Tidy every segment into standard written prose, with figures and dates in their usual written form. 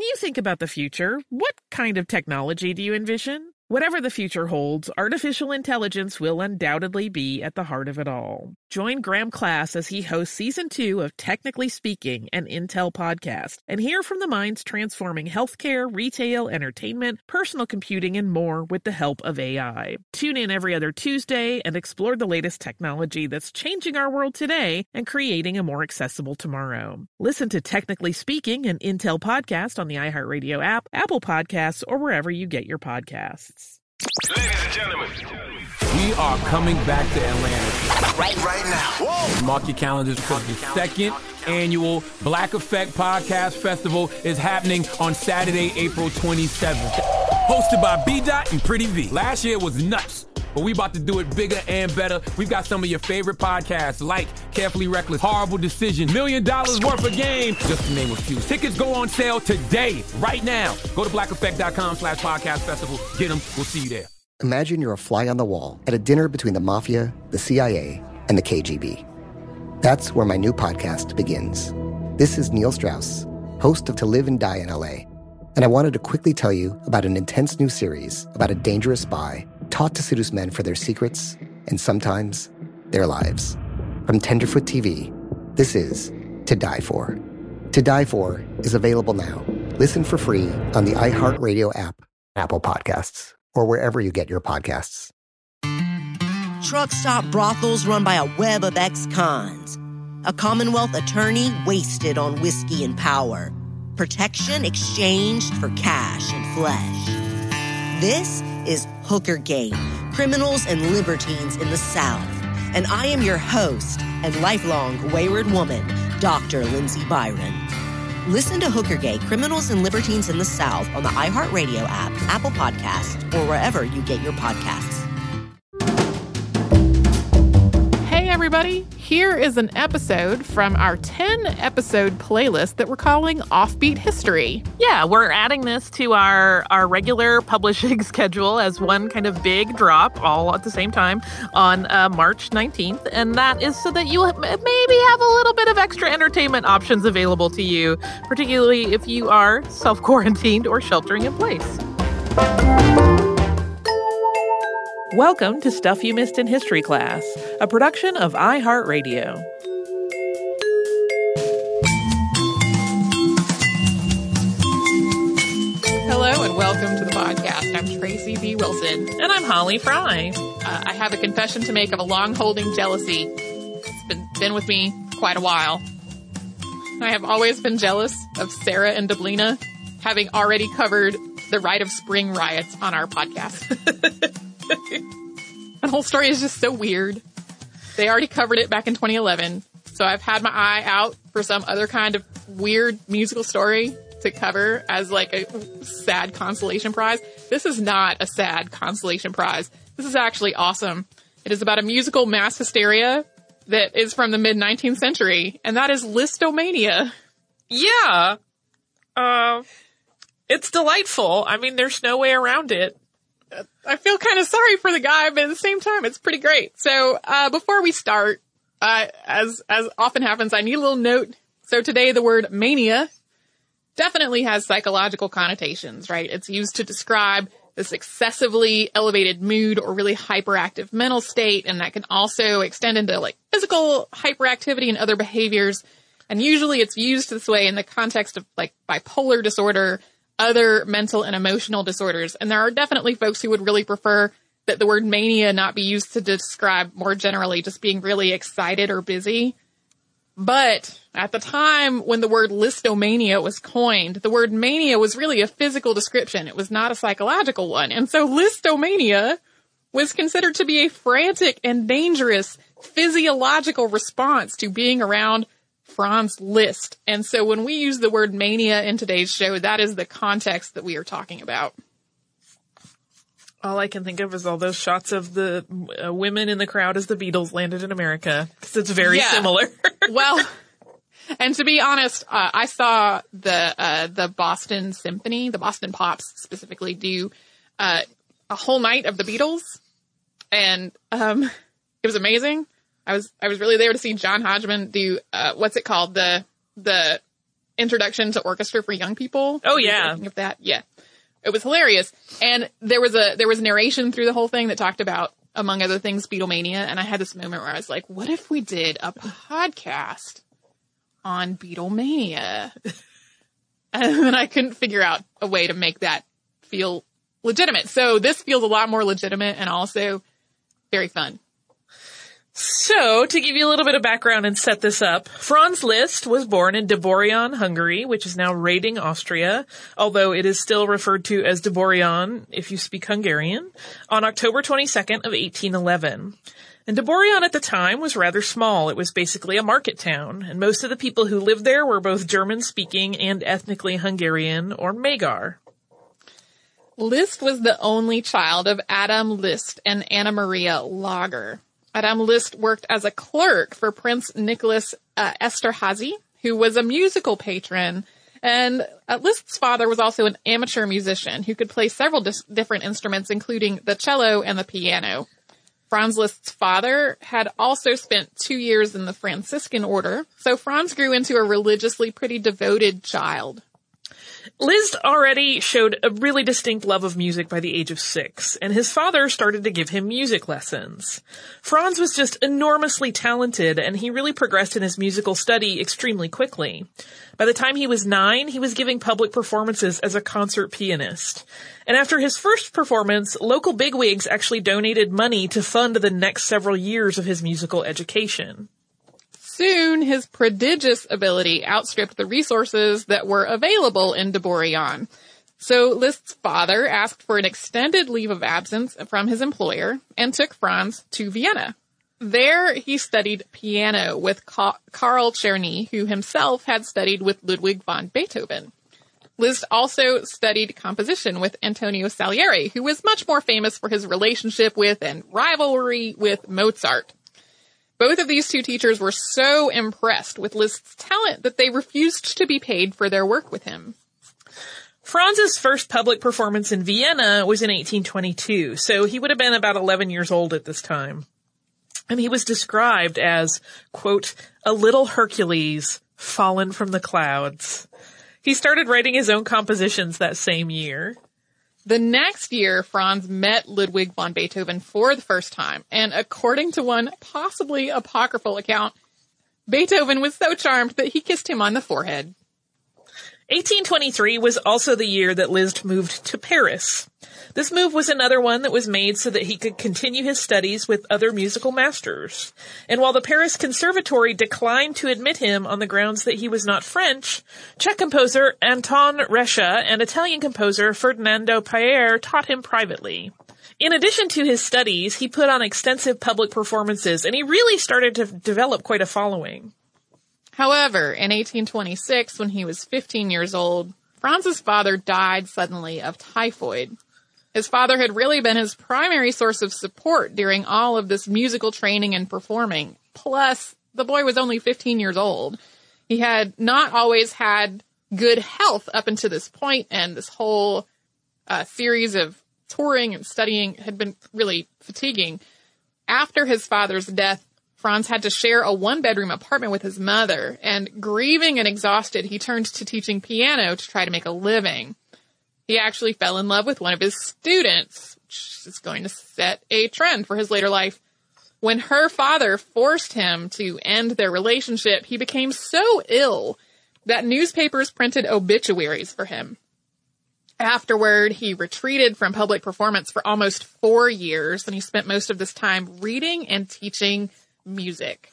you think about the future, what kind of technology do you envision? Whatever the future holds, artificial intelligence will undoubtedly be at the heart of it all. Join Graham Class as he hosts Season 2 of Technically Speaking, an Intel podcast, and hear from the minds transforming healthcare, retail, entertainment, personal computing, and more with the help of AI. Tune in every other Tuesday and explore the latest technology that's changing our world today and creating a more accessible tomorrow. Listen to Technically Speaking, an Intel podcast on the iHeartRadio app, Apple Podcasts, or wherever you get your podcasts. Ladies and gentlemen, we are coming back to Atlanta right now. Whoa. Mark your calendars because the second annual Black Effect Podcast Festival is happening on Saturday, April 27th. Hosted by B-Dot and Pretty V. Last year was nuts, but we about to do it bigger and better. We've got some of your favorite podcasts like Carefully Reckless, Horrible Decision, $1 Million Worth of Game, just to name a few. Tickets go on sale today, right now. Go to blackeffect.com/podcast festival. Get them. We'll see you there. Imagine you're a fly on the wall at a dinner between the mafia, the CIA, and the KGB. That's where my new podcast begins. This is Neil Strauss, host of To Live and Die in LA. And I wanted to quickly tell you about an intense new series about a dangerous spy taught to seduce men for their secrets and sometimes their lives. From Tenderfoot TV, this is To Die For. To Die For is available now. Listen for free on the iHeartRadio app, Apple Podcasts, or wherever you get your podcasts. Truck stop brothels run by a web of ex-cons. A Commonwealth attorney wasted on whiskey and power. Protection exchanged for cash and flesh. This is Hooker Gate, Criminals and Libertines in the South. And I am your host and lifelong wayward woman, Dr. Lindsay Byron. Listen to Hooker Gate, Criminals and Libertines in the South on the iHeartRadio app, Apple Podcasts, or wherever you get your podcasts. Hey everybody, here is an episode from our 10-episode playlist that we're calling Offbeat History. Yeah, we're adding this to our regular publishing schedule as one kind of big drop all at the same time on March 19th. And that is so that you maybe have a little bit of extra entertainment options available to you, particularly if you are self-quarantined or sheltering in place. Welcome to Stuff You Missed in History Class, a production of iHeartRadio. Hello and welcome to the podcast. I'm Tracy B. Wilson. And I'm Holly Fry. I have a confession to make of a long-holding jealousy. It's been with me quite a while. I have always been jealous of Sarah and Deblina having already covered the Rite of Spring riots on our podcast. The whole story is just so weird. They already covered it back in 2011, so I've had my eye out for some other kind of weird musical story to cover as like a sad consolation prize. This is not a sad consolation prize. This is actually awesome. It is about a musical mass hysteria that is from the mid-19th century, and that is Listomania. Yeah. It's delightful. I mean, there's no way around it. I feel kind of sorry for the guy, but at the same time, it's pretty great. So, before we start, as often happens, I need a little note. So today, the word mania definitely has psychological connotations, right? It's used to describe this excessively elevated mood or really hyperactive mental state. And that can also extend into like physical hyperactivity and other behaviors. And usually it's used this way in the context of like bipolar disorder, other mental and emotional disorders. And there are definitely folks who would really prefer that the word mania not be used to describe more generally just being really excited or busy. But at the time when the word listomania was coined, the word mania was really a physical description. It was not a psychological one. And so listomania was considered to be a frantic and dangerous physiological response to being around Franz Liszt. And so when we use the word mania in today's show, that is the context that we are talking about. All I can think of is all those shots of the women in the crowd as the Beatles landed in America, because it's very similar. Well, and to be honest, I saw the Boston Symphony, the Boston Pops specifically, do a whole night of the Beatles, and it was amazing. I was really there to see John Hodgman do what's it called, the Introduction to Orchestra for Young People. Oh, yeah. Thinking of that. Yeah. It was hilarious. And there was narration through the whole thing that talked about, among other things, Beatlemania. And I had this moment where I was like, what if we did a podcast on Beatlemania? And then I couldn't figure out a way to make that feel legitimate. So this feels a lot more legitimate and also very fun. So, to give you a little bit of background and set this up, Franz Liszt was born in Deborion, Hungary, which is now Rating, Austria, although it is still referred to as Deborion if you speak Hungarian, on October 22nd of 1811. And Deborion at the time was rather small. It was basically a market town, and most of the people who lived there were both German-speaking and ethnically Hungarian, or Magyar. Liszt was the only child of Adam Liszt and Anna Maria Lager. Adam Liszt worked as a clerk for Prince Nicholas Esterhazy, who was a musical patron, and Liszt's father was also an amateur musician who could play several different instruments, including the cello and the piano. Franz Liszt's father had also spent 2 years in the Franciscan order, so Franz grew into a religiously pretty devoted child. Liszt already showed a really distinct love of music by the age of 6, and his father started to give him music lessons. Franz was just enormously talented, and he really progressed in his musical study extremely quickly. By the time he was 9, he was giving public performances as a concert pianist. And after his first performance, local bigwigs actually donated money to fund the next several years of his musical education. Soon, his prodigious ability outstripped the resources that were available in Deborion. So Liszt's father asked for an extended leave of absence from his employer and took Franz to Vienna. There, he studied piano with Karl Czerny, who himself had studied with Ludwig van Beethoven. Liszt also studied composition with Antonio Salieri, who was much more famous for his relationship with and rivalry with Mozart. Both of these two teachers were so impressed with Liszt's talent that they refused to be paid for their work with him. Franz's first public performance in Vienna was in 1822, so he would have been about 11 years old at this time. And he was described as, quote, a little Hercules fallen from the clouds. He started writing his own compositions that same year. The next year, Franz met Ludwig van Beethoven for the first time, and according to one possibly apocryphal account, Beethoven was so charmed that he kissed him on the forehead. 1823 was also the year that Liszt moved to Paris. This move was another one that was made so that he could continue his studies with other musical masters. And while the Paris Conservatory declined to admit him on the grounds that he was not French, Czech composer Anton Rescha and Italian composer Ferdinando Paer taught him privately. In addition to his studies, he put on extensive public performances, and he really started to develop quite a following. However, in 1826, when he was 15 years old, Franz's father died suddenly of typhoid. His father had really been his primary source of support during all of this musical training and performing. Plus, the boy was only 15 years old. He had not always had good health up until this point, and this whole series of touring and studying had been really fatiguing. After his father's death, Franz had to share a one-bedroom apartment with his mother, and grieving and exhausted, he turned to teaching piano to try to make a living. He actually fell in love with one of his students, which is going to set a trend for his later life. When her father forced him to end their relationship, he became so ill that newspapers printed obituaries for him. Afterward, he retreated from public performance for almost 4 years, and he spent most of this time reading and teaching music.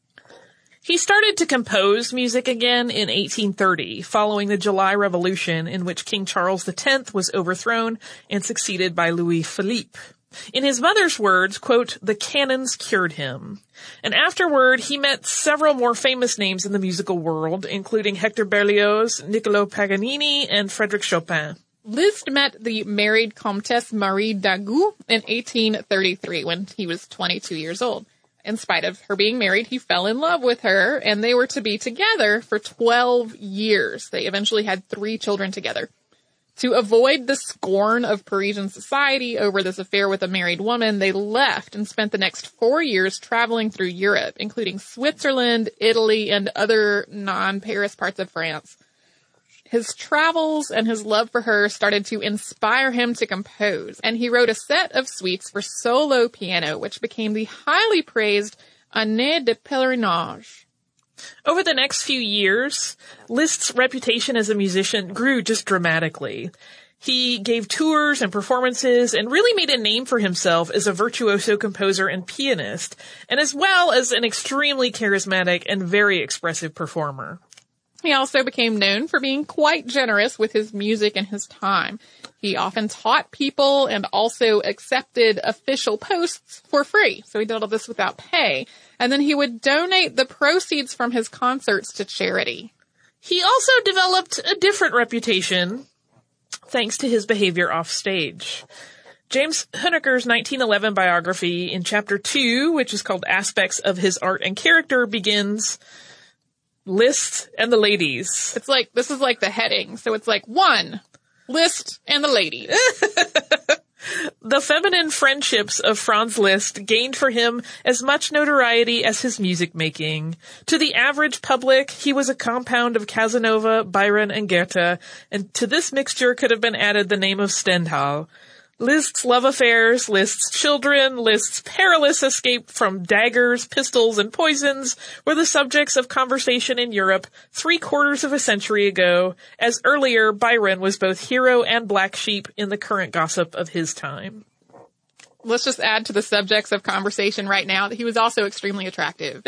He started to compose music again in 1830, following the July Revolution, in which King Charles X was overthrown and succeeded by Louis Philippe. In his mother's words, quote, the cannons cured him. And afterward, he met several more famous names in the musical world, including Hector Berlioz, Niccolo Paganini, and Frédéric Chopin. Liszt met the married Comtesse Marie d'Agoult in 1833 when he was 22 years old. In spite of her being married, he fell in love with her, and they were to be together for 12 years. They eventually had 3 children together. To avoid the scorn of Parisian society over this affair with a married woman, they left and spent the next 4 years traveling through Europe, including Switzerland, Italy, and other non-Paris parts of France. his travels and his love for her started to inspire him to compose, and he wrote a set of suites for solo piano, which became the highly praised Année de Pèlerinage. Over the next few years, Liszt's reputation as a musician grew just dramatically. He gave tours and performances and really made a name for himself as a virtuoso composer and pianist, and as well as an extremely charismatic and very expressive performer. He also became known for being quite generous with his music and his time. He often taught people and also accepted official posts for free, so he did all this without pay. And then he would donate the proceeds from his concerts to charity. He also developed a different reputation thanks to his behavior off stage. James Huneker's 1911 biography in chapter 2, which is called Aspects of His Art and Character, begins, Liszt and the Ladies. It's like, this is like the heading. So it's like 1, Liszt and the Ladies. The feminine friendships of Franz Liszt gained for him as much notoriety as his music making. To the average public, he was a compound of Casanova, Byron, and Goethe, and to this mixture could have been added the name of Stendhal. Liszt's love affairs, Liszt's children, Liszt's perilous escape from daggers, pistols, and poisons were the subjects of conversation in Europe 3/4 of a century ago, as earlier Byron was both hero and black sheep in the current gossip of his time. Let's just add to the subjects of conversation right now that he was also extremely attractive.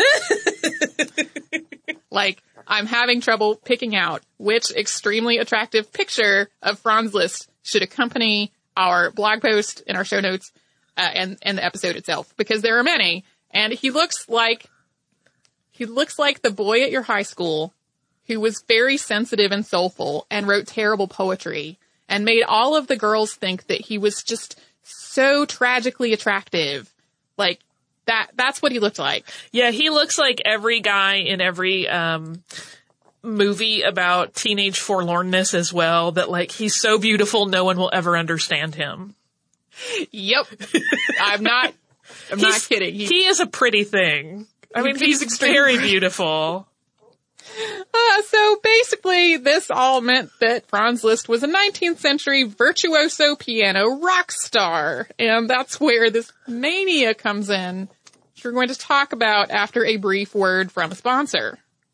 Like, I'm having trouble picking out which extremely attractive picture of Franz Liszt should accompany our blog post in our show notes and the episode itself, because there are many. And he looks like the boy at your high school who was very sensitive and soulful and wrote terrible poetry and made all of the girls think that he was just so tragically attractive. Like, that's what he looked like. Yeah, he looks like every guy in every movie about teenage forlornness as well, that like he's so beautiful no one will ever understand him. Yep. I'm not kidding. He is a pretty thing. I mean, he's very beautiful. So basically, this all meant that Franz Liszt was a 19th century virtuoso piano rock star. And that's where this mania comes in, which we're going to talk about after a brief word from a sponsor.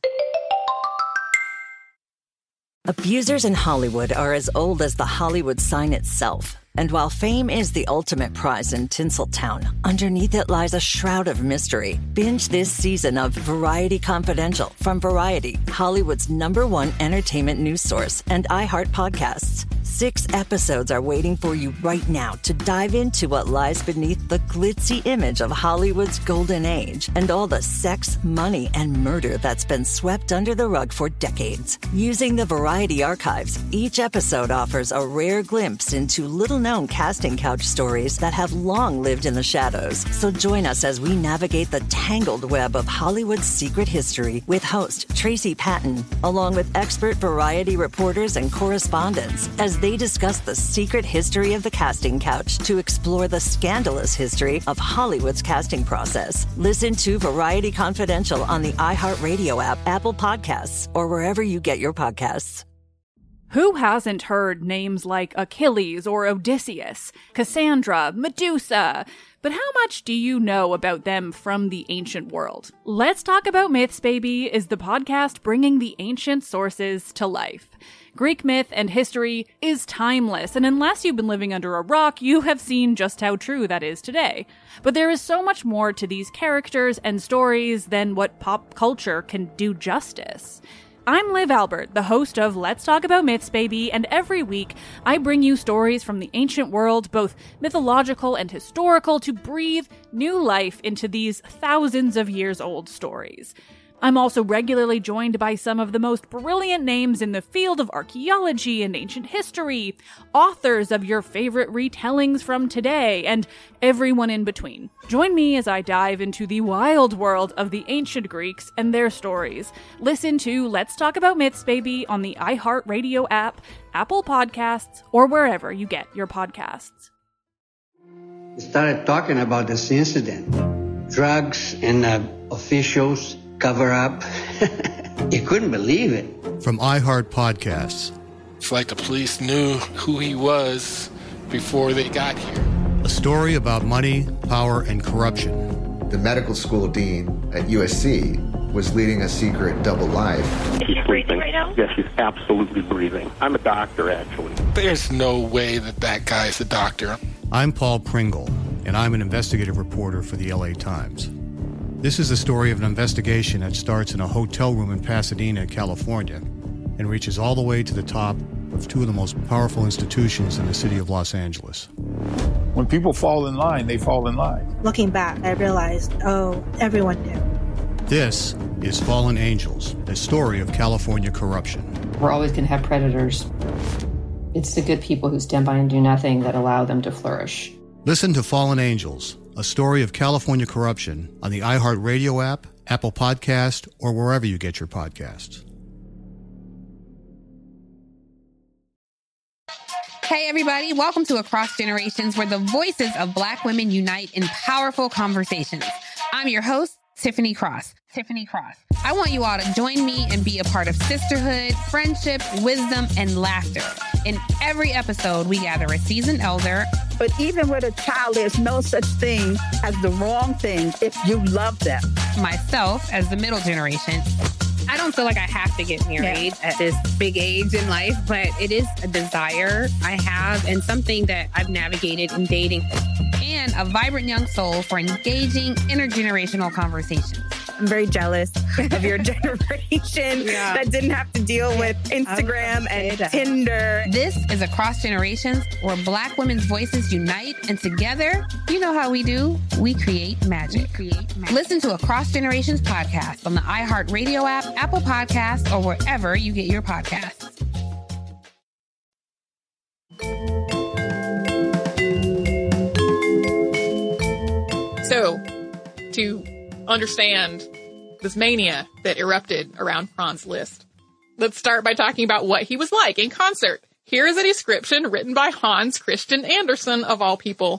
Abusers in Hollywood are as old as the Hollywood sign itself. And while fame is the ultimate prize in Tinseltown, underneath it lies a shroud of mystery. Binge this season of Variety Confidential from Variety, Hollywood's #1 entertainment news source, and iHeart Podcasts. 6 episodes are waiting for you right now to dive into what lies beneath the glitzy image of Hollywood's golden age and all the sex, money, and murder that's been swept under the rug for decades. Using the Variety archives, each episode offers a rare glimpse into little-known casting couch stories that have long lived in the shadows. So join us as we navigate the tangled web of Hollywood's secret history with host Tracy Patton, along with expert Variety reporters and correspondents, as they discuss the secret history of the casting couch to explore the scandalous history of Hollywood's casting process. Listen to Variety Confidential on the iHeartRadio app, Apple Podcasts, or wherever you get your podcasts. Who hasn't heard names like Achilles or Odysseus, Cassandra, Medusa? But how much do you know about them from the ancient world? Let's Talk About Myths, Baby is the podcast bringing the ancient sources to life. Greek myth and history is timeless, and unless you've been living under a rock, you have seen just how true that is today. But there is so much more to these characters and stories than what pop culture can do justice. I'm Liv Albert, the host of Let's Talk About Myths, Baby, and every week I bring you stories from the ancient world, both mythological and historical, to breathe new life into these thousands of years old stories. I'm also regularly joined by some of the most brilliant names in the field of archaeology and ancient history, authors of your favorite retellings from today, and everyone in between. Join me as I dive into the wild world of the ancient Greeks and their stories. Listen to Let's Talk About Myths, Baby on the iHeartRadio app, Apple Podcasts, or wherever you get your podcasts. We started talking about this incident. Drugs and officials cover up. You couldn't believe it. From iHeart Podcasts. It's like the police knew who he was before they got here. A story about money, power, and corruption. The medical school dean at USC was leading a secret double life. He's breathing right now? Yes, he's absolutely breathing. I'm a doctor, actually. There's no way that guy's a doctor. I'm Paul Pringle, and I'm an investigative reporter for the LA Times. This is the story of an investigation that starts in a hotel room in Pasadena, California, and reaches all the way to the top of two of the most powerful institutions in the city of Los Angeles. When people fall in line, they fall in line. Looking back, I realized, everyone knew. This is Fallen Angels, the story of California corruption. We're always going to have predators. It's the good people who stand by and do nothing that allow them to flourish. Listen to Fallen Angels, a story of California corruption on the iHeartRadio app, Apple Podcast, or wherever you get your podcasts. Hey everybody, welcome to Across Generations, where the voices of Black women unite in powerful conversations. I'm your host, Tiffany Cross. I want you all to join me and be a part of sisterhood, friendship, wisdom, and laughter. In every episode, we gather a seasoned elder. But even with a child, there's no such thing as the wrong thing if you love them. Myself, as the middle generation. I don't feel like I have to get married at this big age in life, but it is a desire I have and something that I've navigated in dating. And a vibrant young soul for engaging intergenerational conversations. I'm very jealous of your generation that didn't have to deal with Instagram and Tinder. This is Across Generations, where Black women's voices unite, and together, you know how we do, we create magic. Listen to Across Generations podcast on the iHeartRadio app, Apple Podcasts, or wherever you get your podcasts. So, to understand this mania that erupted around Franz Liszt, let's start by talking about what he was like in concert. Here is a description written by Hans Christian Andersen, of all people.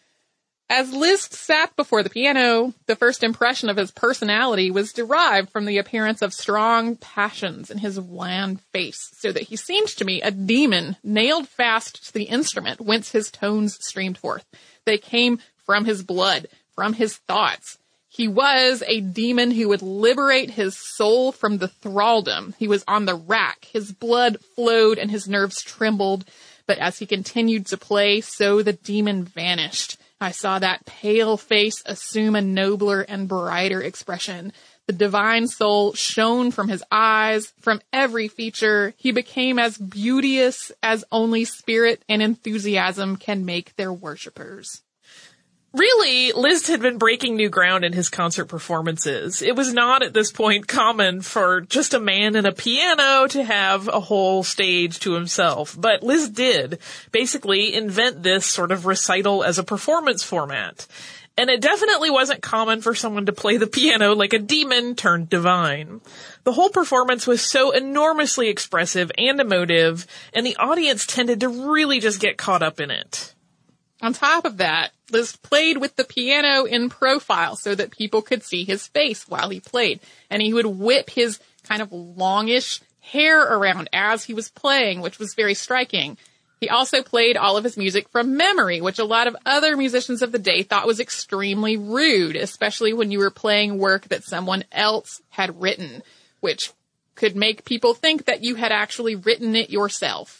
As Liszt sat before the piano, the first impression of his personality was derived from the appearance of strong passions in his wan face, so that he seemed to me a demon nailed fast to the instrument whence his tones streamed forth. They came from his blood, from his thoughts. He was a demon who would liberate his soul from the thraldom. He was on the rack. His blood flowed and his nerves trembled. But as he continued to play, so the demon vanished. I saw that pale face assume a nobler and brighter expression. The divine soul shone from his eyes, from every feature. He became as beauteous as only spirit and enthusiasm can make their worshippers. Really, Liszt had been breaking new ground in his concert performances. It was not at this point common for just a man and a piano to have a whole stage to himself. But Liszt did basically invent this sort of recital as a performance format. And it definitely wasn't common for someone to play the piano like a demon turned divine. The whole performance was so enormously expressive and emotive, and the audience tended to really just get caught up in it. On top of that, Liszt played with the piano in profile so that people could see his face while he played. And he would whip his kind of longish hair around as he was playing, which was very striking. He also played all of his music from memory, which a lot of other musicians of the day thought was extremely rude, especially when you were playing work that someone else had written, which could make people think that you had actually written it yourself.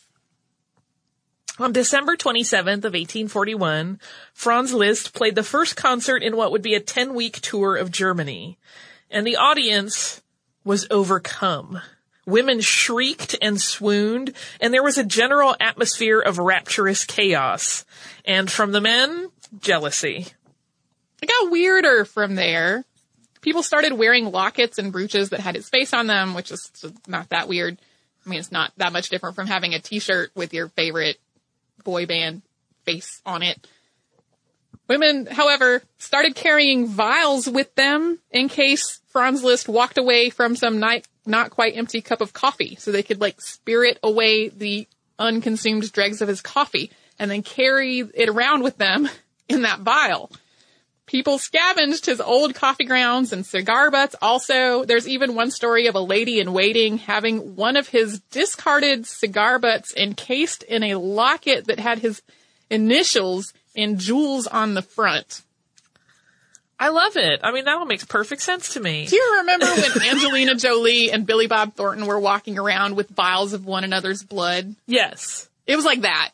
On December 27th of 1841, Franz Liszt played the first concert in what would be a 10-week tour of Germany, and the audience was overcome. Women shrieked and swooned, and there was a general atmosphere of rapturous chaos. And from the men, jealousy. It got weirder from there. People started wearing lockets and brooches that had his face on them, which is not that weird. I mean, it's not that much different from having a t-shirt with your favorite boy band face on it. Women, however, started carrying vials with them in case Franz Liszt walked away from some not quite empty cup of coffee, so they could spirit away the unconsumed dregs of his coffee and then carry it around with them in that vial. People scavenged his old coffee grounds and cigar butts. Also, there's even one story of a lady in waiting having one of his discarded cigar butts encased in a locket that had his initials in jewels on the front. I love it. I mean, that all makes perfect sense to me. Do you remember when Angelina Jolie and Billy Bob Thornton were walking around with vials of one another's blood? Yes. It was like that.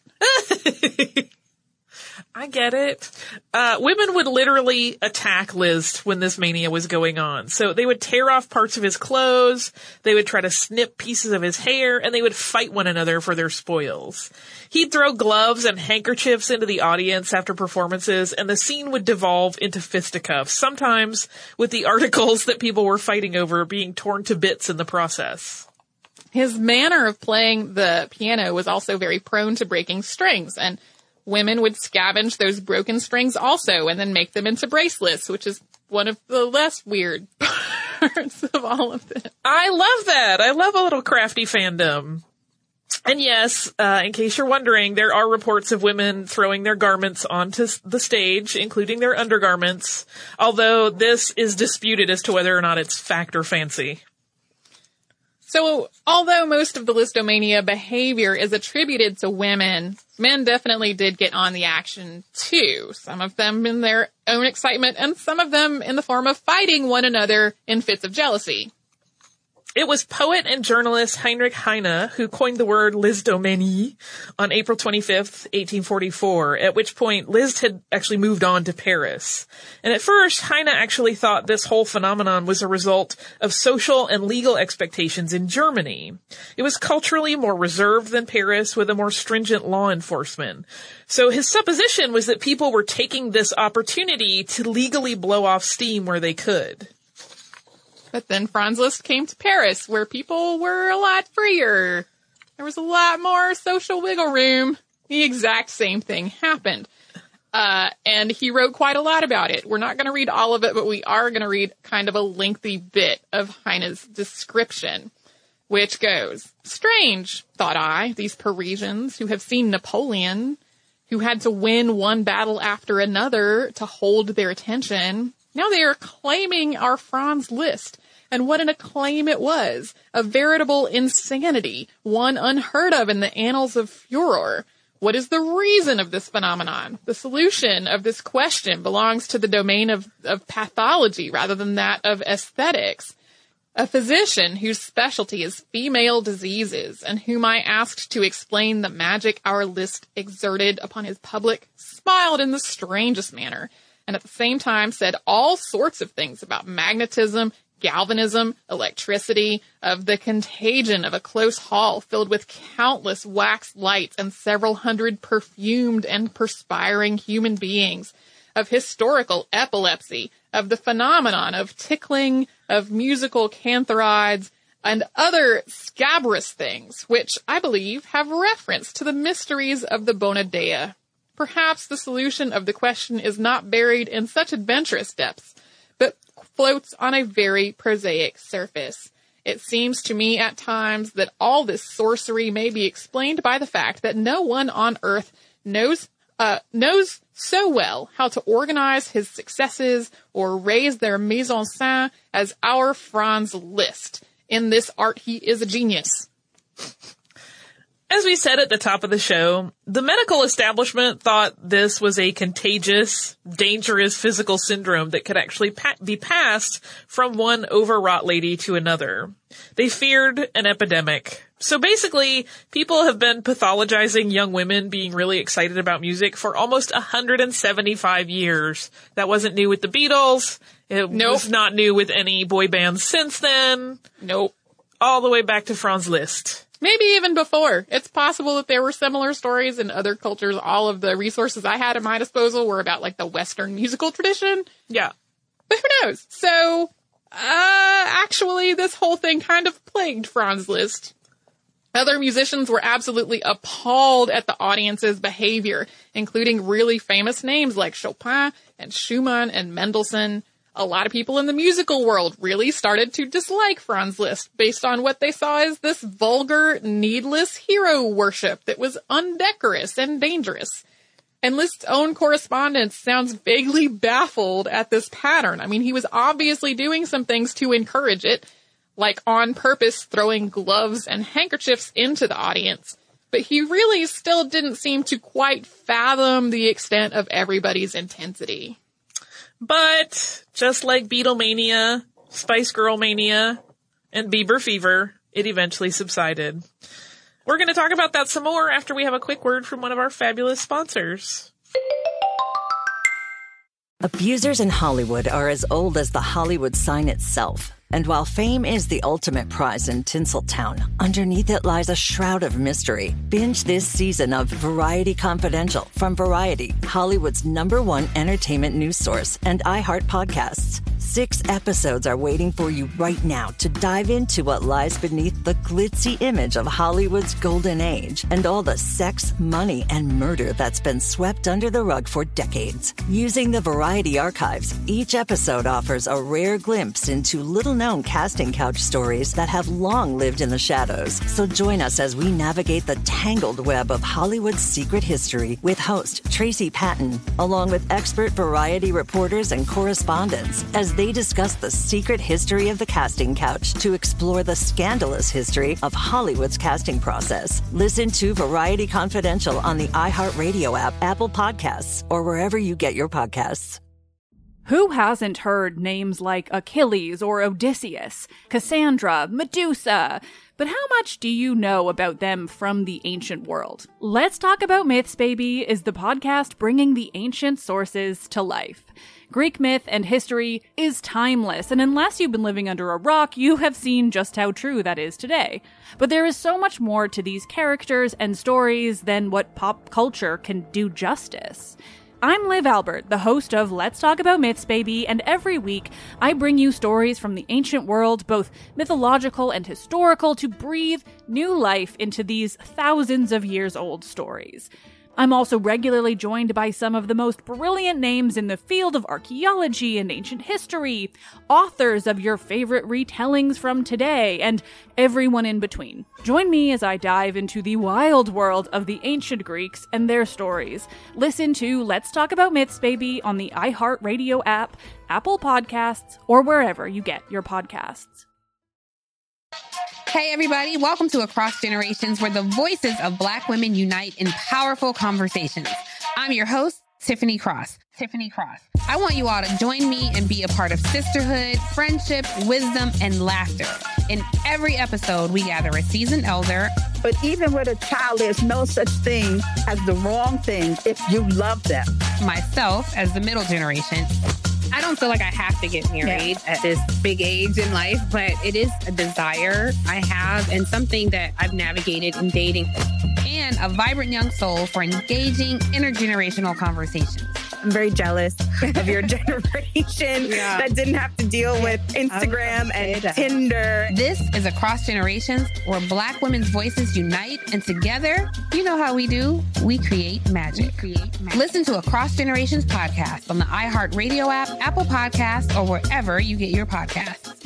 I get it. Women would literally attack Liszt when this mania was going on. So they would tear off parts of his clothes, they would try to snip pieces of his hair, and they would fight one another for their spoils. He'd throw gloves and handkerchiefs into the audience after performances, and the scene would devolve into fisticuffs, sometimes with the articles that people were fighting over being torn to bits in the process. His manner of playing the piano was also very prone to breaking strings, and women would scavenge those broken strings also and then make them into bracelets, which is one of the less weird parts of all of this. I love that. I love a little crafty fandom. And yes, in case you're wondering, there are reports of women throwing their garments onto the stage, including their undergarments, although this is disputed as to whether or not it's fact or fancy. So, although most of the listomania behavior is attributed to women, men definitely did get on the action too. Some of them in their own excitement, and some of them in the form of fighting one another in fits of jealousy. It was poet and journalist Heinrich Heine who coined the word Listomanie on April 25th, 1844, at which point Liszt had actually moved on to Paris. And at first, Heine actually thought this whole phenomenon was a result of social and legal expectations in Germany. It was culturally more reserved than Paris, with a more stringent law enforcement. So his supposition was that people were taking this opportunity to legally blow off steam where they could. But then Franz Liszt came to Paris, where people were a lot freer. There was a lot more social wiggle room. The exact same thing happened. And he wrote quite a lot about it. We're not going to read all of it, but we are going to read kind of a lengthy bit of Heine's description, which goes, "Strange, thought I, these Parisians who have seen Napoleon, who had to win one battle after another to hold their attention. Now they are claiming our Franz Liszt, and what an acclaim it was. A veritable insanity, one unheard of in the annals of furor. What is the reason of this phenomenon? The solution of this question belongs to the domain of pathology rather than that of aesthetics. A physician whose specialty is female diseases, and whom I asked to explain the magic our Liszt exerted upon his public, smiled in the strangest manner, and at the same time said all sorts of things about magnetism, galvanism, electricity, of the contagion of a close hall filled with countless wax lights and several hundred perfumed and perspiring human beings, of historical epilepsy, of the phenomenon of tickling, of musical cantharides, and other scabrous things, which I believe have reference to the mysteries of the Bona Dea. Perhaps the solution of the question is not buried in such adventurous depths, but floats on a very prosaic surface. It seems to me at times that all this sorcery may be explained by the fact that no one on earth knows so well how to organize his successes or raise their mise en scène as our Franz Liszt. In this art, he is a genius." As we said at the top of the show, the medical establishment thought this was a contagious, dangerous physical syndrome that could actually be passed from one overwrought lady to another. They feared an epidemic. So basically, people have been pathologizing young women being really excited about music for almost 175 years. That wasn't new with the Beatles. It was not new with any boy bands since then. Nope. All the way back to Franz Liszt. Maybe even before. It's possible that there were similar stories in other cultures. All of the resources I had at my disposal were about, like, the Western musical tradition. Yeah. But who knows? So, actually, this whole thing kind of plagued Franz Liszt. Other musicians were absolutely appalled at the audience's behavior, including really famous names like Chopin and Schumann and Mendelssohn. A lot of people in the musical world really started to dislike Franz Liszt based on what they saw as this vulgar, needless hero worship that was undecorous and dangerous. And List's own correspondent sounds vaguely baffled at this pattern. I mean, he was obviously doing some things to encourage it, like on purpose throwing gloves and handkerchiefs into the audience. But he really still didn't seem to quite fathom the extent of everybody's intensity. But just like Beatlemania, Spice Girl Mania, and Bieber Fever, it eventually subsided. We're going to talk about that some more after we have a quick word from one of our fabulous sponsors. Abusers in Hollywood are as old as the Hollywood sign itself. And while fame is the ultimate prize in Tinseltown, underneath it lies a shroud of mystery. Binge this season of Variety Confidential from Variety, Hollywood's #1 entertainment news source, and iHeart Podcasts. 6 episodes are waiting for you right now to dive into what lies beneath the glitzy image of Hollywood's golden age and all the sex, money, and murder that's been swept under the rug for decades. Using the Variety archives, each episode offers a rare glimpse into little-known casting couch stories that have long lived in the shadows. So join us as we navigate the tangled web of Hollywood's secret history with host Tracy Patton, along with expert Variety reporters and correspondents, as they discuss the secret history of the casting couch to explore the scandalous history of Hollywood's casting process. Listen to Variety Confidential on the iHeartRadio app, Apple Podcasts, or wherever you get your podcasts. Who hasn't heard names like Achilles or Odysseus, Cassandra, Medusa? But how much do you know about them from the ancient world? Let's Talk About Myths, Baby is the podcast bringing the ancient sources to life. Greek myth and history is timeless, and unless you've been living under a rock, you have seen just how true that is today. But there is so much more to these characters and stories than what pop culture can do justice. I'm Liv Albert, the host of Let's Talk About Myths, Baby, and every week I bring you stories from the ancient world, both mythological and historical, to breathe new life into these thousands of years old stories. I'm also regularly joined by some of the most brilliant names in the field of archaeology and ancient history, authors of your favorite retellings from today, and everyone in between. Join me as I dive into the wild world of the ancient Greeks and their stories. Listen to Let's Talk About Myths, Baby on the iHeartRadio app, Apple Podcasts, or wherever you get your podcasts. Hey everybody, welcome to Across Generations, where the voices of Black women unite in powerful conversations. I'm your host, Tiffany Cross. I want you all to join me and be a part of sisterhood, friendship, wisdom, and laughter. In every episode, we gather a seasoned elder. But even with a child, there's no such thing as the wrong thing if you love them. Myself, as the middle generation. I don't feel like I have to get married at this big age in life, but it is a desire I have and something that I've navigated in dating. And a vibrant young soul for engaging intergenerational conversations. I'm very jealous of your generation that didn't have to deal with Instagram and Tinder. This is Across Generations, where Black women's voices unite, and together, you know how we do, we create magic. Listen to Across Generations podcast on the iHeartRadio app, Apple Podcasts, or wherever you get your podcasts.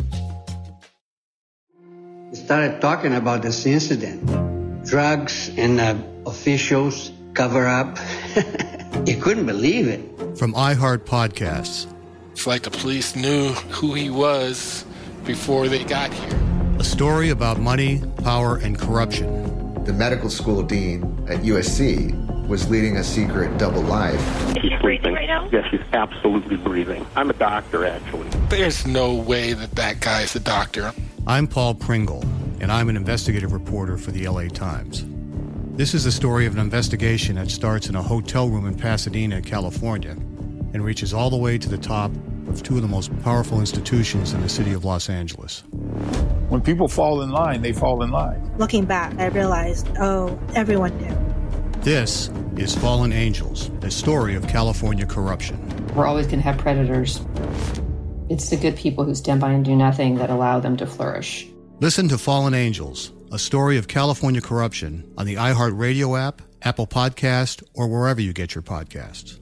We started talking about this incident. Drugs and officials cover up. You couldn't believe it. From iHeart Podcasts. It's like the police knew who he was before they got here. A story about money, power, and corruption. The medical school dean at USC was leading a secret double life. She's breathing right now? Yes, she's absolutely breathing. I'm a doctor, actually. There's no way that guy's a doctor. I'm Paul Pringle, and I'm an investigative reporter for the LA Times. This is the story of an investigation that starts in a hotel room in Pasadena, California, and reaches all the way to the top of two of the most powerful institutions in the city of Los Angeles. When people fall in line, they fall in line. Looking back, I realized, everyone knew. This is Fallen Angels, the story of California corruption. We're always going to have predators. It's the good people who stand by and do nothing that allow them to flourish. Listen to Fallen Angels, a story of California corruption on the iHeartRadio app, Apple Podcast, or wherever you get your podcasts.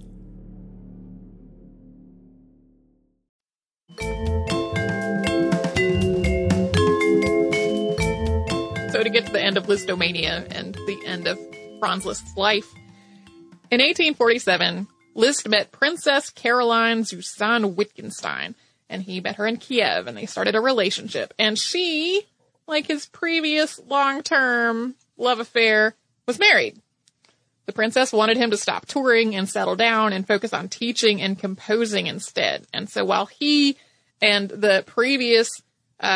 So to get to the end of Listomania and the end of Franz Liszt's life, In 1847, Liszt met Princess Caroline Zuzanna Wittgenstein, and he met her in Kiev, and they started a relationship. And she, like his previous long-term love affair, was married. The princess wanted him to stop touring and settle down and focus on teaching and composing instead. And so while he and his previous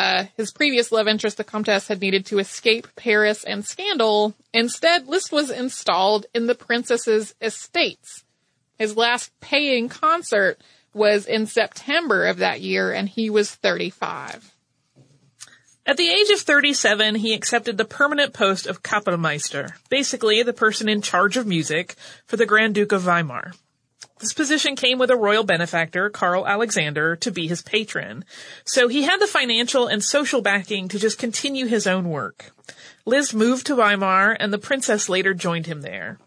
love interest, the Comtesse, had needed to escape Paris and scandal, instead Liszt was installed in the princess's estates. His last paying concert was in September of that year, and he was 35. At the age of 37, he accepted the permanent post of Kapellmeister, basically the person in charge of music for the Grand Duke of Weimar. This position came with a royal benefactor, Karl Alexander, to be his patron, so he had the financial and social backing to just continue his own work. Liszt moved to Weimar, and the princess later joined him there.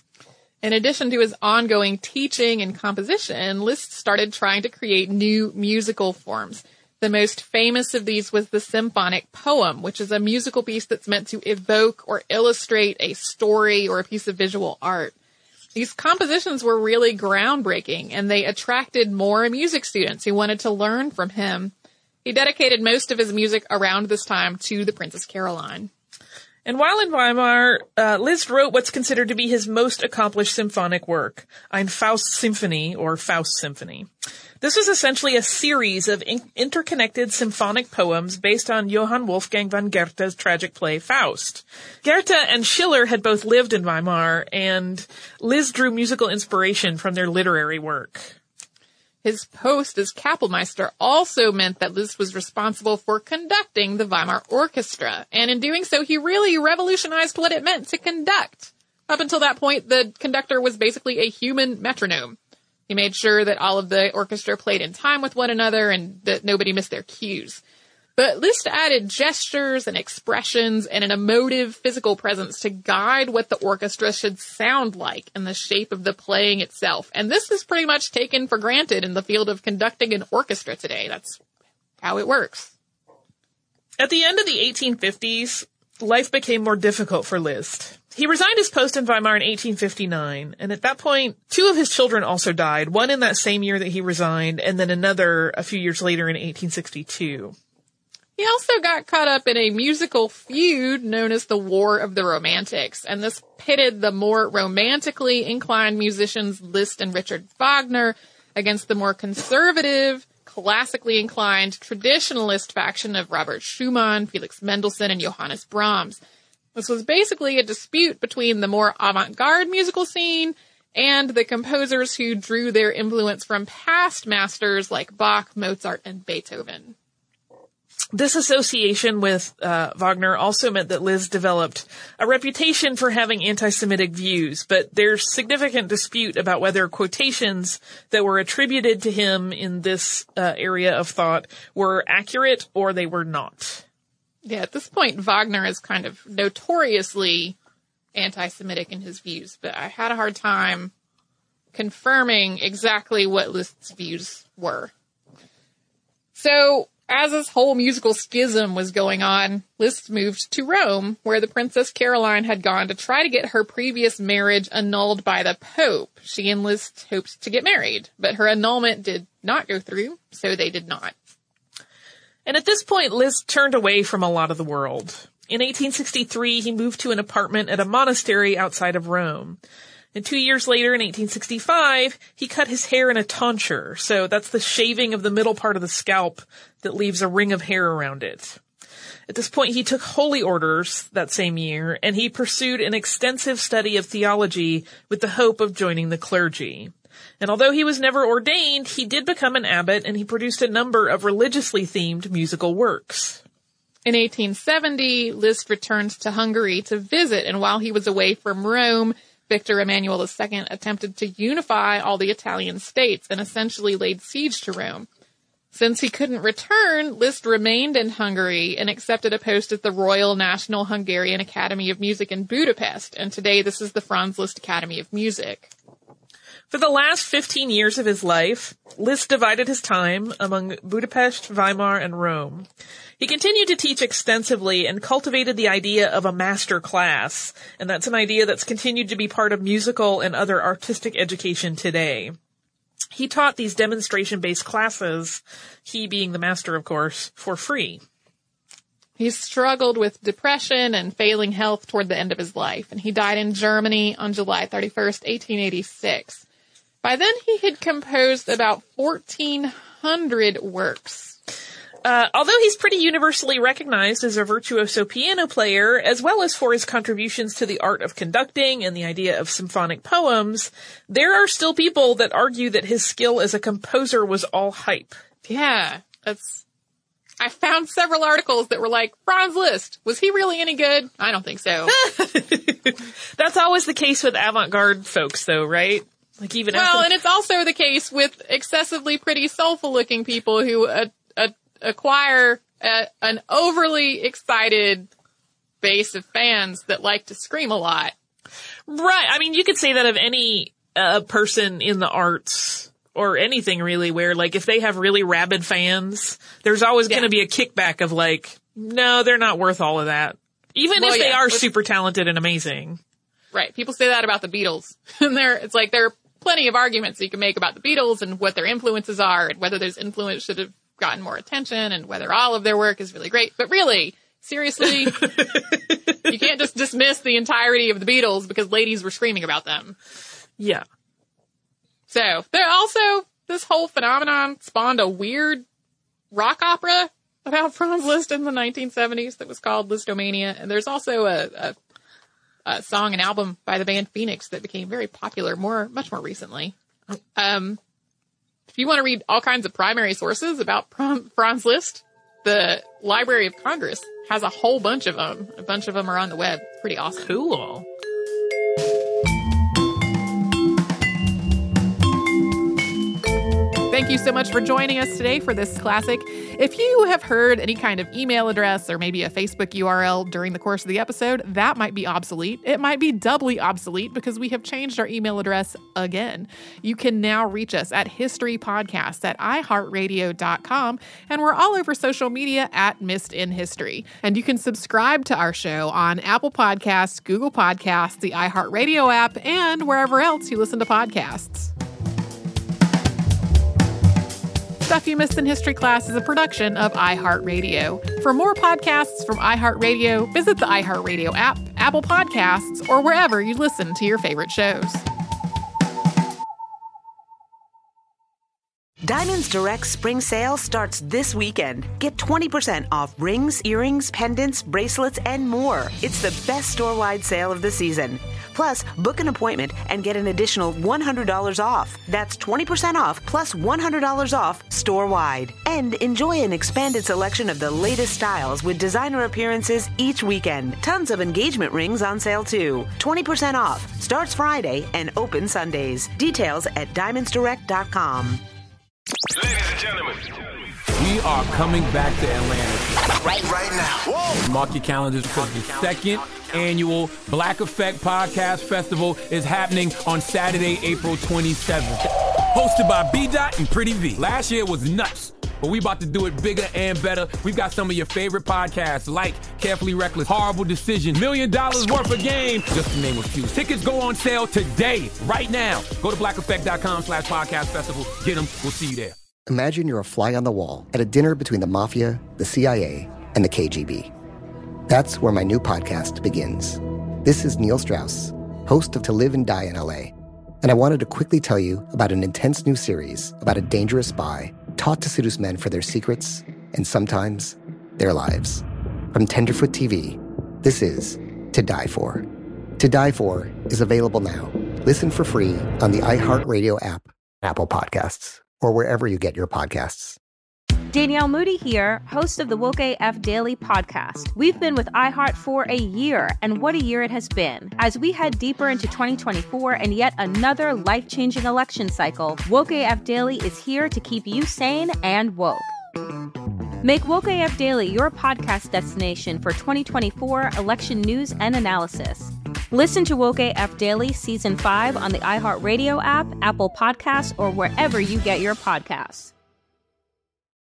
In addition to his ongoing teaching and composition, Liszt started trying to create new musical forms. The most famous of these was the symphonic poem, which is a musical piece that's meant to evoke or illustrate a story or a piece of visual art. These compositions were really groundbreaking, and they attracted more music students who wanted to learn from him. He dedicated most of his music around this time to the Princess Caroline. And while in Weimar, Liszt wrote what's considered to be his most accomplished symphonic work, Ein Faust Symphony, or Faust Symphony. This was essentially a series of interconnected symphonic poems based on Johann Wolfgang von Goethe's tragic play Faust. Goethe and Schiller had both lived in Weimar, and Liszt drew musical inspiration from their literary work. His post as Kapellmeister also meant that Liszt was responsible for conducting the Weimar Orchestra, and in doing so, he really revolutionized what it meant to conduct. Up until that point, the conductor was basically a human metronome. He made sure that all of the orchestra played in time with one another and that nobody missed their cues. But Liszt added gestures and expressions and an emotive physical presence to guide what the orchestra should sound like and the shape of the playing itself. And this is pretty much taken for granted in the field of conducting an orchestra today. That's how it works. At the end of the 1850s, life became more difficult for Liszt. He resigned his post in Weimar in 1859, and at that point, 2 of his children also died, one in that same year that he resigned, and then another a few years later in 1862. He also got caught up in a musical feud known as the War of the Romantics, and this pitted the more romantically inclined musicians Liszt and Richard Wagner against the more conservative, classically inclined traditionalist faction of Robert Schumann, Felix Mendelssohn, and Johannes Brahms. This was basically a dispute between the more avant-garde musical scene and the composers who drew their influence from past masters like Bach, Mozart, and Beethoven. This association with Wagner also meant that Liszt developed a reputation for having anti-Semitic views, but there's significant dispute about whether quotations that were attributed to him in this area of thought were accurate or they were not. Yeah, at this point, Wagner is kind of notoriously anti-Semitic in his views, but I had a hard time confirming exactly what Liszt's views were. So, as this whole musical schism was going on, Liszt moved to Rome, where the Princess Caroline had gone to try to get her previous marriage annulled by the Pope. She and Liszt hoped to get married, but her annulment did not go through, so they did not. And at this point, Liszt turned away from a lot of the world. In 1863, he moved to an apartment at a monastery outside of Rome. And 2 years later, in 1865, he cut his hair in a tonsure. So that's the shaving of the middle part of the scalp that leaves a ring of hair around it. At this point, he took holy orders that same year, and he pursued an extensive study of theology with the hope of joining the clergy. And although he was never ordained, he did become an abbot, and he produced a number of religiously themed musical works. In 1870, Liszt returned to Hungary to visit, and while he was away from Rome, Victor Emmanuel II attempted to unify all the Italian states and essentially laid siege to Rome. Since he couldn't return, Liszt remained in Hungary and accepted a post at the Royal National Hungarian Academy of Music in Budapest, and today this is the Franz Liszt Academy of Music. For the last 15 years of his life, Liszt divided his time among Budapest, Weimar, and Rome. He continued to teach extensively and cultivated the idea of a master class, and that's an idea that's continued to be part of musical and other artistic education today. He taught these demonstration-based classes, he being the master, of course, for free. He struggled with depression and failing health toward the end of his life, and he died in Germany on July 31st, 1886. By then, he had composed about 1,400 works. Although he's pretty universally recognized as a virtuoso piano player, as well as for his contributions to the art of conducting and the idea of symphonic poems, there are still people that argue that his skill as a composer was all hype. Yeah, I found several articles that were like, Franz Liszt, was he really any good? I don't think so. That's always the case with avant-garde folks, though, right? Like and it's also the case with excessively pretty, soulful-looking people who acquire an overly excited base of fans that like to scream a lot. Right. I mean, you could say that of any person in the arts or anything really, where like if they have really rabid fans, there's always going to be a kickback of like, no, they're not worth all of that. Even if they are super talented and amazing. Right. People say that about the Beatles. And there are plenty of arguments you can make about the Beatles and what their influences are and whether those influence should have gotten more attention and whether all of their work is really great. But really, seriously, you can't just dismiss the entirety of the Beatles because ladies were screaming about them. Yeah. So, this whole phenomenon spawned a weird rock opera about Franz Liszt in the 1970s that was called Listomania. And there's also a song and album by the band Phoenix that became very popular much more recently. If you want to read all kinds of primary sources about Franz Liszt, the Library of Congress has a whole bunch of them. A bunch of them are on the web. It's pretty awesome. Cool. Thank you so much for joining us today for this classic. If you have heard any kind of email address or maybe a Facebook URL during the course of the episode, that might be obsolete. It might be doubly obsolete because we have changed our email address again. You can now reach us at historypodcast@iheartradio.com, and we're all over social media at Missed in History. And you can subscribe to our show on Apple Podcasts, Google Podcasts, the iHeartRadio app, and wherever else you listen to podcasts. Stuff You Missed in History Class is a production of iHeartRadio. For more podcasts from iHeartRadio, visit the iHeartRadio app, Apple Podcasts, or wherever you listen to your favorite shows. Diamonds Direct Spring Sale starts this weekend. Get 20% off rings, earrings, pendants, bracelets, and more. It's the best store-wide sale of the season. Plus, book an appointment and get an additional $100 off. That's 20% off plus $100 off store-wide. And enjoy an expanded selection of the latest styles with designer appearances each weekend. Tons of engagement rings on sale too. 20% off. Starts Friday and open Sundays. Details at diamondsdirect.com. Ladies and gentlemen, we are coming back to Atlanta. Right now. Whoa. Mark your calendars because the second annual Black Effect Podcast Festival is happening on Saturday, April 27th. Hosted by B-Dot and Pretty V. Last year was nuts, but we about to do it bigger and better. We've got some of your favorite podcasts like Carefully Reckless, Horrible Decision, $1 Million Worth of Game, just to name a few. Tickets go on sale today, right now. Go to blackeffect.com/podcast festival. Get them. We'll see you there. Imagine you're a fly on the wall at a dinner between the mafia, the CIA, and the KGB. That's where my new podcast begins. This is Neil Strauss, host of To Live and Die in LA, and I wanted to quickly tell you about an intense new series about a dangerous spy taught to seduce men for their secrets and sometimes their lives. From Tenderfoot TV, this is To Die For. To Die For is available now. Listen for free on the iHeartRadio app, Apple Podcasts, or wherever you get your podcasts. Danielle Moody here, host of the Woke AF Daily podcast. We've been with iHeart for a year, and what a year it has been. As we head deeper into 2024 and yet another life-changing election cycle, Woke AF Daily is here to keep you sane and woke. Make Woke AF Daily your podcast destination for 2024 election news and analysis. Listen to Woke AF Daily Season 5 on the iHeartRadio app, Apple Podcasts, or wherever you get your podcasts.